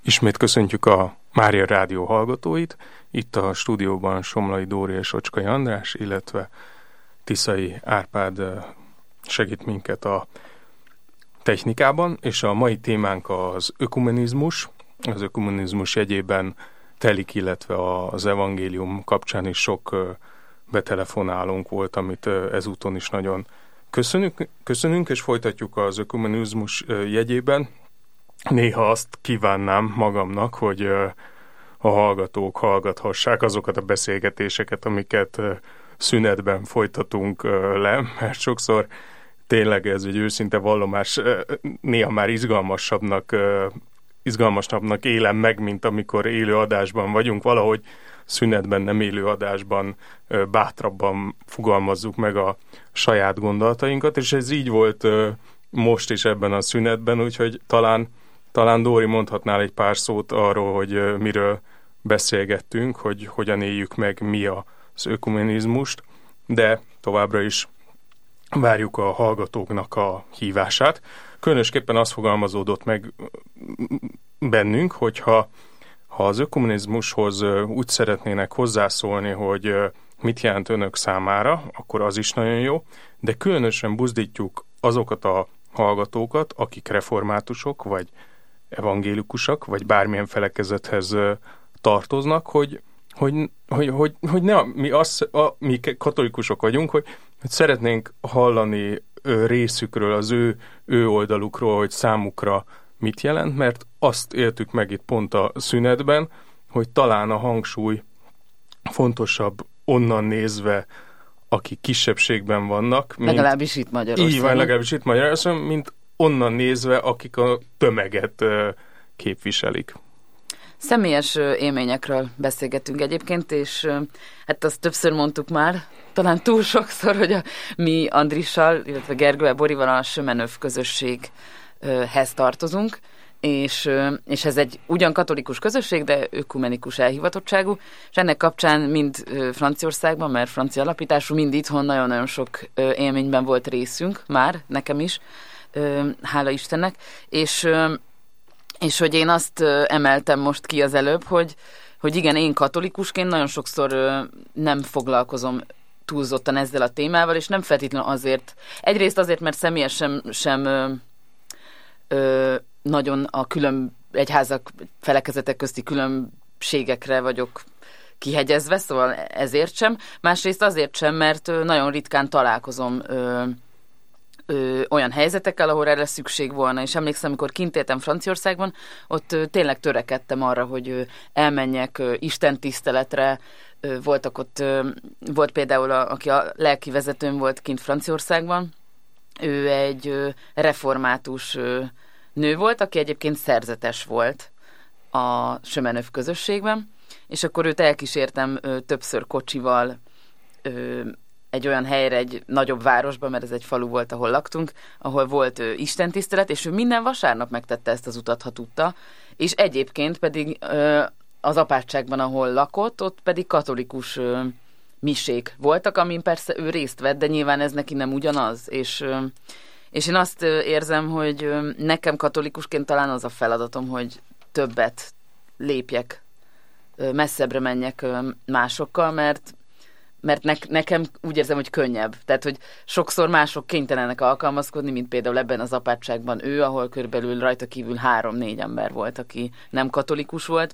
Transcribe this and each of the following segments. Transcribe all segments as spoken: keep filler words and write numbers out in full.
Ismét köszöntjük a Mária Rádió hallgatóit. Itt a stúdióban Somlai Dóri és Ocskai András, illetve Tiszai Árpád segít minket a technikában, és a mai témánk az ökumenizmus. Az ökumenizmus jegyében telik, illetve az evangélium kapcsán is sok betelefonálónk volt, amit ezúton is nagyon köszönünk, köszönünk és folytatjuk az ökumenizmus jegyében. Néha azt kívánnám magamnak, hogy a hallgatók hallgathassák azokat a beszélgetéseket, amiket szünetben folytatunk le, mert sokszor tényleg ez egy őszinte vallomás, néha már izgalmasabbnak, izgalmasabbnak élem meg, mint amikor élő adásban vagyunk. Valahogy szünetben, nem élő adásban bátrabban fogalmazzuk meg a saját gondolatainkat, és ez így volt most is ebben a szünetben, úgyhogy talán Talán Dóri mondhatnál egy pár szót arról, hogy miről beszélgettünk, hogy hogyan éljük meg mi az ökumenizmust, de továbbra is várjuk a hallgatóknak a hívását. Különösképpen az fogalmazódott meg bennünk, hogyha ha az ökumenizmushoz úgy szeretnének hozzászólni, hogy mit jelent önök számára, akkor az is nagyon jó, de különösen buzdítjuk azokat a hallgatókat, akik reformátusok, vagy evangélikusok, vagy bármilyen felekezethez tartoznak, hogy, hogy, hogy, hogy, hogy ne, mi, az, a, mi katolikusok vagyunk, hogy, hogy szeretnénk hallani részükről, az ő, ő oldalukról, hogy számukra mit jelent, mert azt éltük meg itt pont a szünetben, hogy talán a hangsúly fontosabb onnan nézve, akik kisebbségben vannak. Mint, legalábbis itt Magyarországon. Így van, legalábbis itt Magyarországon, mint onnan nézve, akik a tömeget képviselik. Személyes élményekről beszélgetünk egyébként, és hát azt többször mondtuk már, talán túl sokszor, hogy a, mi Andrissal, illetve Gergővel, Borival a Sömenöv közösséghez tartozunk, és, és ez egy ugyan katolikus közösség, de ökumenikus elhivatottságú, és ennek kapcsán mind Franciaországban, mert francia alapítású, mind itthon nagyon-nagyon sok élményben volt részünk, már nekem is, hála Istennek, és, és hogy én azt emeltem most ki az előbb, hogy, hogy igen, én katolikusként nagyon sokszor nem foglalkozom túlzottan ezzel a témával, és nem feltétlenül azért, egyrészt azért, mert személyesen sem, sem ö, ö, nagyon a külön egyházak, felekezetek közti különbségekre vagyok kihegyezve, szóval ezért sem. Másrészt azért sem, mert nagyon ritkán találkozom ö, Ö, olyan helyzetekkel, ahol erre szükség volna, és emlékszem, amikor kint éltem Franciaországban, ott ö, tényleg törekedtem arra, hogy ö, elmenjek ö, istentiszteletre, ö, voltak ott, ö, volt például, a, aki a lelki vezetőm volt kint Franciaországban, ő egy ö, református ö, nő volt, aki egyébként szerzetes volt a Sömenöv közösségben, és akkor őt elkísértem ö, többször kocsival, ö, egy olyan helyre, egy nagyobb városban, mert ez egy falu volt, ahol laktunk, ahol volt ö, istentisztelet, és ő minden vasárnap megtette ezt az utat, ha tudta, és egyébként pedig ö, az apátságban, ahol lakott, ott pedig katolikus ö, misék voltak, amin persze ő részt vett, de nyilván ez neki nem ugyanaz, és, ö, és én azt ö, érzem, hogy ö, nekem katolikusként talán az a feladatom, hogy többet lépjek, ö, messzebbre menjek ö, másokkal, mert mert ne, nekem úgy érzem, hogy könnyebb. Tehát, hogy sokszor mások kénytelenek alkalmazkodni, mint például ebben az apátságban ő, ahol körülbelül rajta kívül három-négy ember volt, aki nem katolikus volt.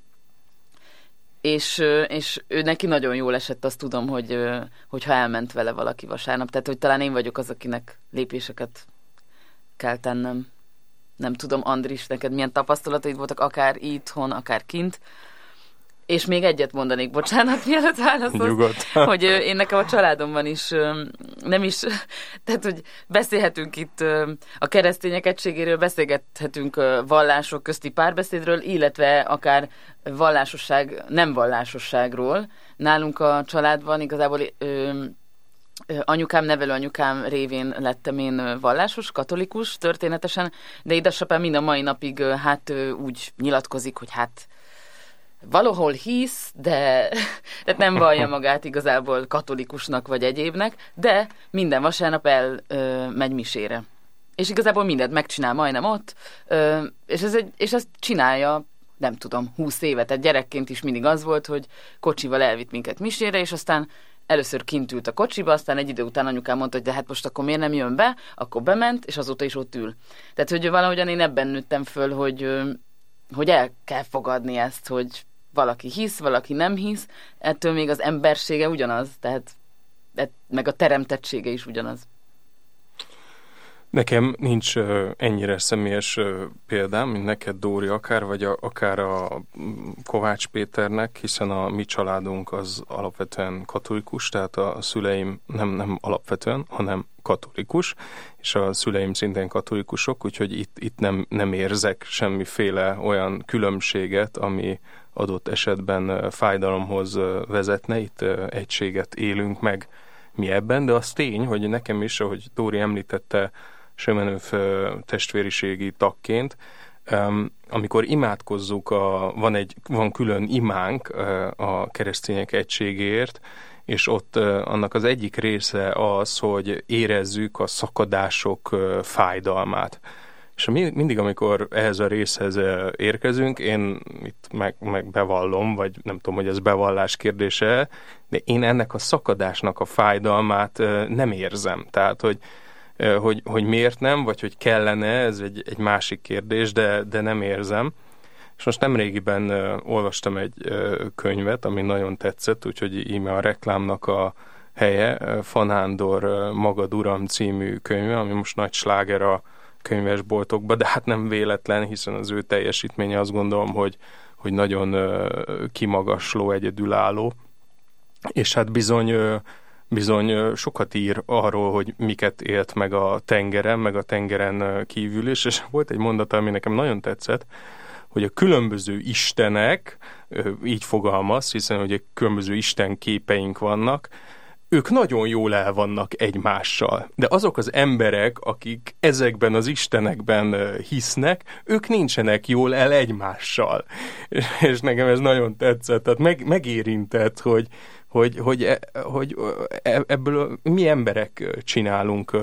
És, és ő neki nagyon jól esett, azt tudom, hogy, hogyha elment vele valaki vasárnap. Tehát, hogy talán én vagyok az, akinek lépéseket kell tennem. Nem tudom, Andris, neked milyen tapasztalataid voltak, akár itthon, akár kint. És még egyet mondanék, bocsánat, mielőtt válaszolsz, hogy én nekem a családomban is nem is, tehát, hogy beszélhetünk itt a keresztények egységéről, beszélgethetünk vallások közti párbeszédről, illetve akár vallásosság, nem vallásosságról. Nálunk a családban igazából ö, anyukám, nevelőanyukám révén lettem én vallásos, katolikus történetesen, de édesapám mind a mai napig hát úgy nyilatkozik, hogy hát valahol hisz, de tehát nem vallja magát igazából katolikusnak vagy egyébnek, de minden vasárnap elmegy misére. És igazából mindent megcsinál majdnem ott, ö, és, ez egy, és ezt csinálja nem tudom, húsz évet. Tehát gyerekként is mindig az volt, hogy kocsival elvitt minket misére, és aztán először kint ült a kocsiba, aztán egy idő után anyukám mondta, hogy de hát most akkor miért nem jön be, akkor bement, és azóta is ott ül. Tehát, hogy valahogyan én ebben nőttem föl, hogy, hogy el kell fogadni ezt, hogy valaki hisz, valaki nem hisz, ettől még az embersége ugyanaz, tehát meg a teremtettsége is ugyanaz. Nekem nincs uh, ennyire személyes uh, példám, mint neked, Dóri, akár, vagy a, akár a Kovács Péternek, hiszen a mi családunk az alapvetően katolikus, tehát a szüleim nem, nem alapvetően, hanem katolikus, és a szüleim szintén katolikusok, úgyhogy itt, itt nem, nem érzek semmiféle olyan különbséget, ami adott esetben fájdalomhoz vezetne, itt egységet élünk meg mi ebben, de az tény, hogy nekem is, ahogy Dóri említette, Semenőf testvériségi tagként, amikor imádkozzuk, a, van, egy, van külön imánk a keresztények egységéért, és ott annak az egyik része az, hogy érezzük a szakadások fájdalmát. És mindig, amikor ehhez a részhez érkezünk, én itt meg, meg bevallom, vagy nem tudom, hogy ez bevallás kérdése, de én ennek a szakadásnak a fájdalmát nem érzem. Tehát, hogy, hogy, hogy miért nem, vagy hogy kellene, ez egy, egy másik kérdés, de, de nem érzem. És most nemrégiben olvastam egy könyvet, ami nagyon tetszett, úgyhogy íme a reklámnak a helye, Fanándor Magad Uram című könyve, ami most nagy sláger a könyvesboltokba, de hát nem véletlen, hiszen az ő teljesítménye azt gondolom, hogy, hogy nagyon kimagasló, egyedülálló. És hát bizony, bizony sokat ír arról, hogy miket élt meg a tengeren, meg a tengeren kívül is, és volt egy mondata, ami nekem nagyon tetszett, hogy a különböző istenek, így fogalmaz, hiszen ugye különböző istenképeink vannak, ők nagyon jól el vannak egymással. De azok az emberek, akik ezekben az istenekben hisznek, ők nincsenek jól el egymással. És nekem ez nagyon tetszett, tehát meg, megérintett, hogy, hogy, hogy, hogy ebből mi emberek csinálunk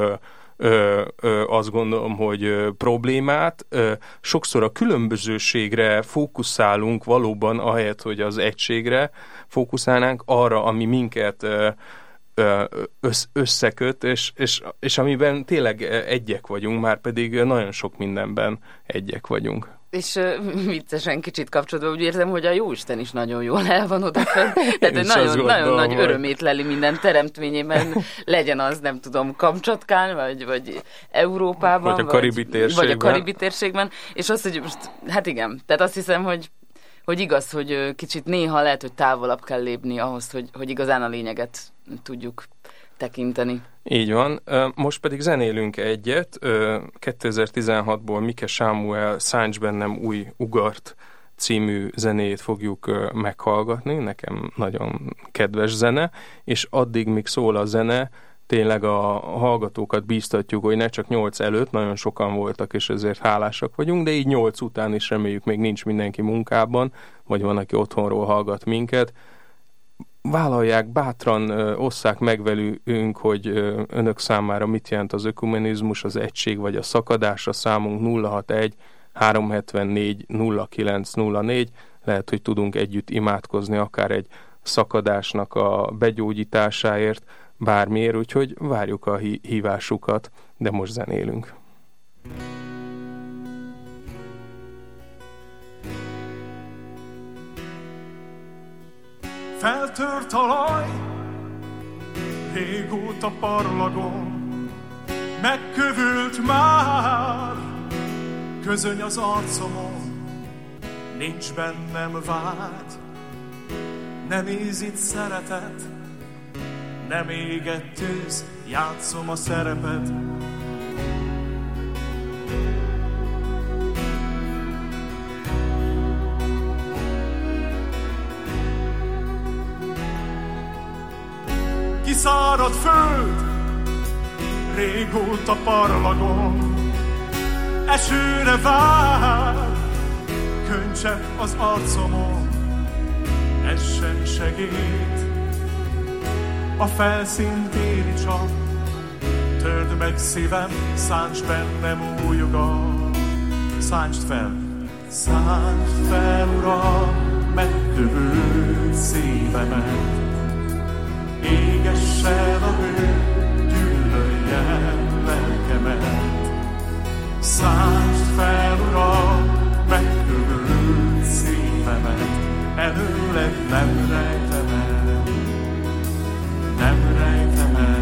Ö, ö, azt gondolom, hogy ö, problémát. Ö, sokszor a különbözőségre fókuszálunk valóban, ahelyett, hogy az egységre fókuszálnánk, arra, ami minket ö, ö, össz, összeköt, és, és, és amiben tényleg egyek vagyunk, már pedig nagyon sok mindenben egyek vagyunk. És uh, viccesen kicsit kapcsolódva, úgy érzem, hogy a Jóisten is nagyon jól el van odafönn. Tehát, hogy nagyon, gondolom, nagyon nagy hogy... örömét leli minden teremtményében, legyen az, nem tudom, Kamcsatkán, vagy, vagy Európában, vagy a Karibi térségben. Vagy a Karibi térségben. És azt, hogy most, hát igen, tehát azt hiszem, hogy, hogy igaz, hogy kicsit néha lehet, hogy távolabb kell lépni ahhoz, hogy, hogy igazán a lényeget tudjuk tekinteni. Így van. Most pedig zenélünk egyet. kétezer-tizenhatból Mike Sámuel Szánts bennem új ugart című zenéjét fogjuk meghallgatni. Nekem nagyon kedves zene, és addig, míg szól a zene, tényleg a hallgatókat bíztatjuk, hogy ne csak nyolc előtt, nagyon sokan voltak, és ezért hálásak vagyunk, de így nyolc után is reméljük, még nincs mindenki munkában, vagy van, aki otthonról hallgat minket. Vállalják, bátran ö, osszák meg velünk, hogy ö, önök számára mit jelent az ökumenizmus, az egység vagy a szakadás. A számunk nulla hatvanegy háromszázhetvennégy nulla kilenc nulla négy. Lehet, hogy tudunk együtt imádkozni akár egy szakadásnak a begyógyításáért, bármiért, úgyhogy várjuk a hí- hívásukat, de most zenélünk. Feltört talaj, régóta parlagom, megkövült már, közöny az arcomon, nincs bennem vágy, nem ízít szeretet, nem égett tűz, játszom a szerepet. Kiszáradt föld, régóta parlagom, esőre vár, könycsepp az arcomon, ez sem segít. A felszínt éri csak, törd meg szívem, szánts bennem új ugat. Szántsd fel, szántsd fel Uram, megkövült szívemet, égessen a hő, gyűlöljen lelkemet. Szántsd fel, Uram, megkövült szívemet, előled nem rejtem el, nem rejtem el.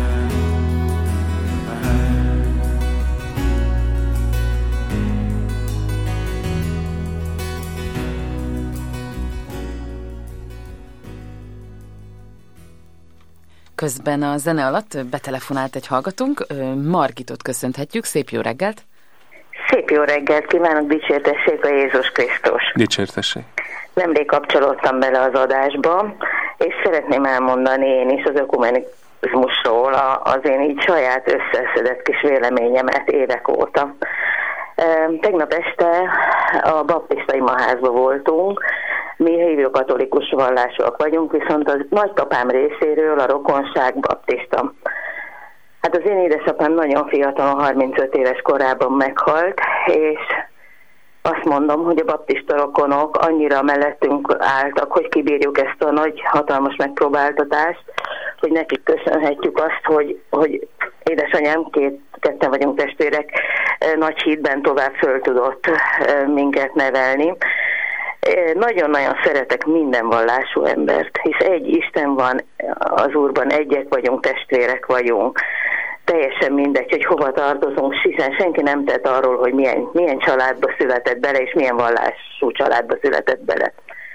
Közben a zene alatt betelefonált egy hallgatónk, Margitot köszönhetjük, szép jó reggelt! Szép jó reggelt kívánok, dicsértessék a Jézus Krisztus! Dicsértessék! Nemrég kapcsolódtam bele az adásba, és szeretném elmondani én is az ökumenizmusról az én így saját összeszedett kis véleményemet évek óta. Tegnap este a baptista imaházba voltunk, mi hívő katolikus vallásúak vagyunk, viszont az nagypapám részéről a rokonság baptista. Hát az én édesapám nagyon fiatalon, harmincöt éves korában meghalt, és azt mondom, hogy a baptista rokonok annyira mellettünk álltak, hogy kibírjuk ezt a nagy, hatalmas megpróbáltatást, hogy nekik köszönhetjük azt, hogy, hogy édesanyám, két, ketten vagyunk testvérek, nagy hídben tovább föl tudott minket nevelni. Nagyon-nagyon szeretek minden vallású embert, hisz egy Isten van az Úrban, egyek vagyunk, testvérek vagyunk. Teljesen mindegy, hogy hova tartozunk, hiszen senki nem tett arról, hogy milyen, milyen családba született bele, és milyen vallású családba született bele.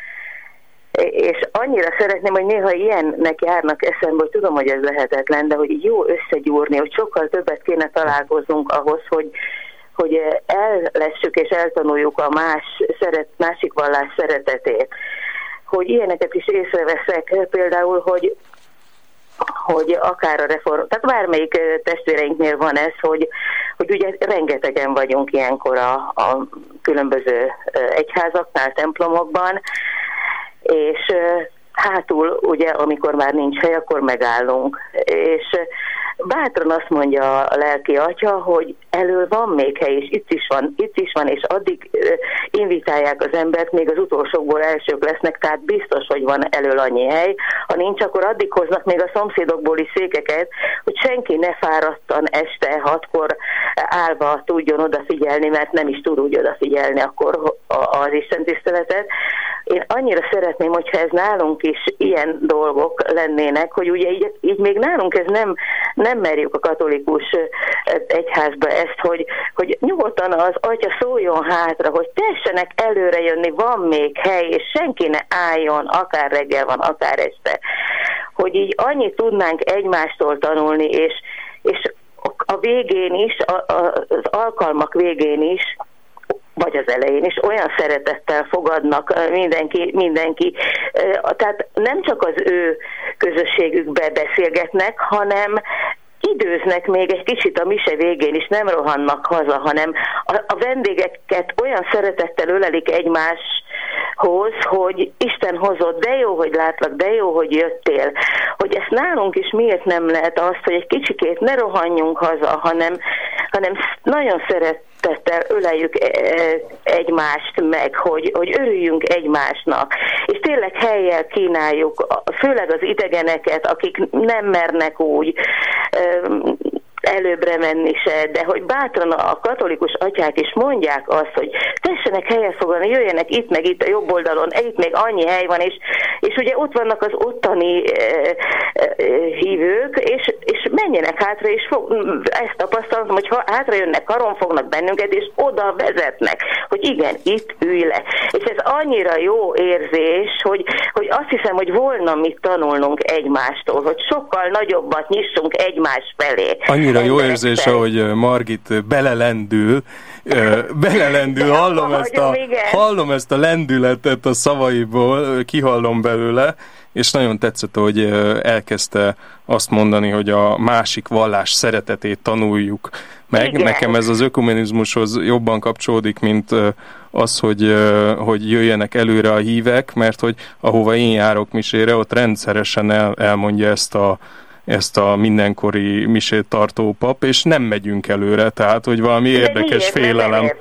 És annyira szeretném, hogy néha ilyennek járnak eszembe, hogy tudom, hogy ez lehetetlen, de hogy jó összegyúrni, hogy sokkal többet kéne találkoznunk ahhoz, hogy hogy ellessük és eltanuljuk a más szeret, másik vallás szeretetét. Hogy ilyeneket is észreveszek, például, hogy, hogy akár a reform, tehát bármelyik testvéreinknél van ez, hogy, hogy ugye rengetegen vagyunk ilyenkor a, a különböző egyházaknál, templomokban, és hátul, ugye, amikor már nincs hely, akkor megállunk. És bátran azt mondja a lelki atya, hogy elől van még hely, és itt is van, itt is van, és addig invitálják az embert, még az utolsókból elsők lesznek, tehát biztos, hogy van elől annyi hely. Ha nincs, akkor addig hoznak még a szomszédokból is székeket, hogy senki ne fáradtan este hatkor állva tudjon odafigyelni, mert nem is tud úgy odafigyelni akkor az Isten tiszteletet. Én annyira szeretném, hogyha ez nálunk is ilyen dolgok lennének, hogy ugye így, így még nálunk ez nem, nem merjük a katolikus egyházba ezt, hogy, hogy nyugodtan az atya szóljon hátra, hogy tessenek előre jönni, van még hely, és senki ne álljon, akár reggel van, akár este. Hogy így annyit tudnánk egymástól tanulni, és, és a végén is, a, a, az alkalmak végén is, vagy az elején is olyan szeretettel fogadnak mindenki, mindenki. Tehát nem csak az ő közösségükbe beszélgetnek, hanem időznek még egy kicsit a mise végén is, nem rohannak haza, hanem a, a vendégeket olyan szeretettel ölelik egymáshoz, hogy Isten hozott, de jó, hogy látlak, de jó, hogy jöttél. Hogy ezt nálunk is miért nem lehet azt, hogy egy kicsikét ne rohanjunk haza, hanem, hanem nagyon szeretettel öleljük egymást meg, hogy, hogy örüljünk egymásnak. És tényleg helyjel kínáljuk, főleg az idegeneket, akik nem mernek úgy előbbre menni se, de hogy bátran a katolikus atyák is mondják azt, hogy tessenek helyet foglalni, jöjjenek itt meg itt a jobb oldalon, itt még annyi hely van, és, és ugye ott vannak az ottani e, e, hívők, és, és menjenek hátra, és fog, ezt tapasztalom, hogy ha hátra jönnek, karon fognak bennünket, és oda vezetnek, hogy igen, itt ülj le. És ez annyira jó érzés, hogy, hogy azt hiszem, hogy volna mit tanulnunk egymástól, hogy sokkal nagyobbat nyissunk egymás felé. Annyira jó érzés, ahogy Margit belelendül, belelendül, hallom ezt, a, hallom ezt a lendületet a szavaiból, kihallom belőle, és nagyon tetszett, hogy elkezdte azt mondani, hogy a másik vallás szeretetét tanuljuk meg. Igen. Nekem ez az ökumenizmushoz jobban kapcsolódik, mint az, hogy, hogy jöjjenek előre a hívek, mert hogy ahova én járok misére, ott rendszeresen el, elmondja ezt a ezt a mindenkori misét tartó pap, és nem megyünk előre, tehát, hogy valami de érdekes miért? félelem.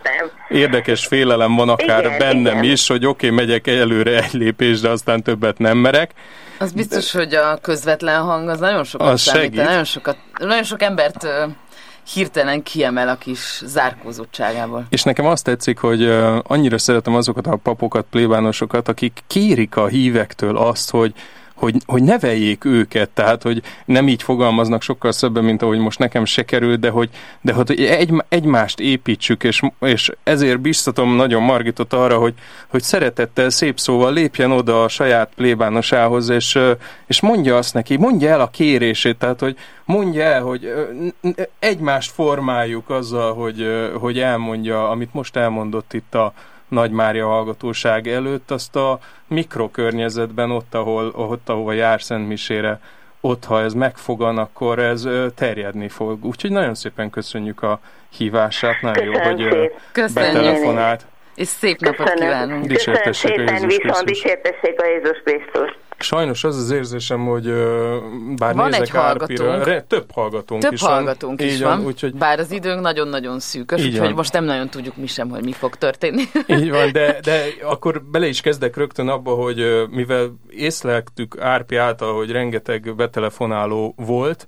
érdekes félelem van akár igen, bennem igen. is, hogy oké, okay, megyek előre egy lépés, de aztán többet nem merek. Az biztos, de... hogy a közvetlen hang az nagyon sokat az számít, nagyon, sokat, nagyon sok embert uh, hirtelen kiemel a kis zárkózottságából. És nekem azt tetszik, hogy uh, annyira szeretem azokat a papokat, plébánosokat, akik kérik a hívektől azt, hogy Hogy, hogy neveljék őket, tehát, hogy nem így fogalmaznak sokkal szebben, mint ahogy most nekem se került, de hogy, de hogy egy, egymást építsük, és, és ezért biztatom nagyon Margitot arra, hogy, hogy szeretettel, szép szóval lépjen oda a saját plébánosához, és, és mondja azt neki, mondja el a kérését, tehát, hogy mondja el, hogy egymást formáljuk azzal, hogy, hogy elmondja, amit most elmondott itt a Nagy Mária hallgatóság előtt, azt a mikrokörnyezetben, ott, ahol, ott, ahova jár Szentmisére, ott, ha ez megfogan, akkor ez terjedni fog. Úgyhogy nagyon szépen köszönjük a hívását, nagyon jó, hogy betelefonált. És szép napot Köszönöm. kívánunk. Dicsértessék a Jézus viszont dicsértessék a Jézus Krisztus. Sajnos az az érzésem, hogy bár van nézek egy hallgatónk. Árpira, több hallgatónk több is hallgatónk van. is Így van, van úgyhogy... bár az időnk nagyon-nagyon szűkös, úgyhogy van. Most nem nagyon tudjuk mi sem, hogy mi fog történni. Így van, de, de akkor bele is kezdek rögtön abba, hogy mivel észleltük Árpi által, hogy rengeteg betelefonáló volt,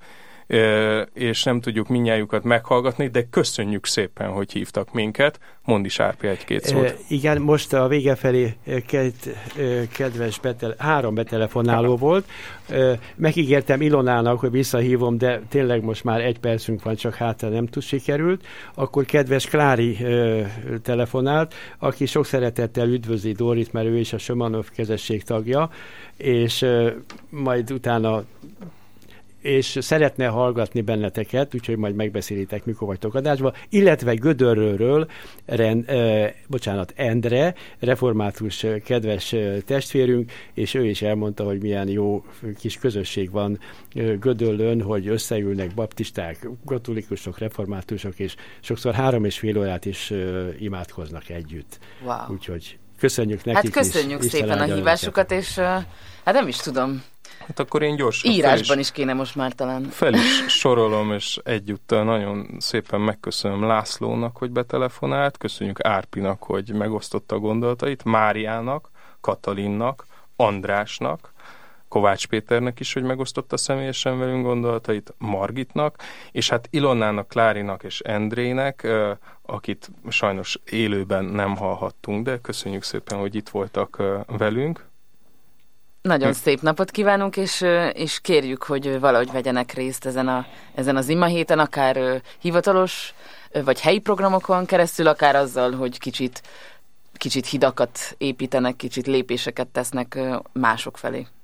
és nem tudjuk mindnyájukat meghallgatni, de köszönjük szépen, hogy hívtak minket. Mondd is, Árpi, egy-két szót. E, igen, most a vége felé ked, kedves betele, három betelefonáló volt. Megígértem Ilonának, hogy visszahívom, de tényleg most már egy percünk van, csak hátra nem tud sikerült. Akkor kedves Klári telefonált, aki sok szeretettel üdvözli Dórit, mert ő is a Sömanov kezesség tagja, és majd utána és szeretne hallgatni benneteket, úgyhogy majd megbeszélitek, mikor vagytok adásba, illetve Gödöllőről, rend, eh, bocsánat, Endre, református kedves testvérünk, és ő is elmondta, hogy milyen jó kis közösség van Gödöllőn, hogy összeülnek baptisták, katolikusok, reformátusok, és sokszor három és fél órát is uh, imádkoznak együtt. Wow. Úgyhogy köszönjük nekik. Hát köszönjük is, szépen a hívásukat, és uh, hát nem is tudom, hát akkor én gyorsan írásban is, is kéne most már talán. Fel is sorolom, és egyúttal nagyon szépen megköszönöm Lászlónak, hogy betelefonált, köszönjük Árpinak, hogy megosztotta a gondolatait, Máriának, Katalinnak, Andrásnak, Kovács Péternek is, hogy megosztotta személyesen velünk gondolatait, Margitnak, és hát Ilonnának, Klárinak és Endrének, akit sajnos élőben nem hallhattunk, de köszönjük szépen, hogy itt voltak velünk. Nagyon hm. szép napot kívánunk, és, és kérjük, hogy valahogy vegyenek részt ezen, a, ezen az ima héten, akár hivatalos, vagy helyi programokon keresztül, akár azzal, hogy kicsit, kicsit hidakat építenek, kicsit lépéseket tesznek mások felé.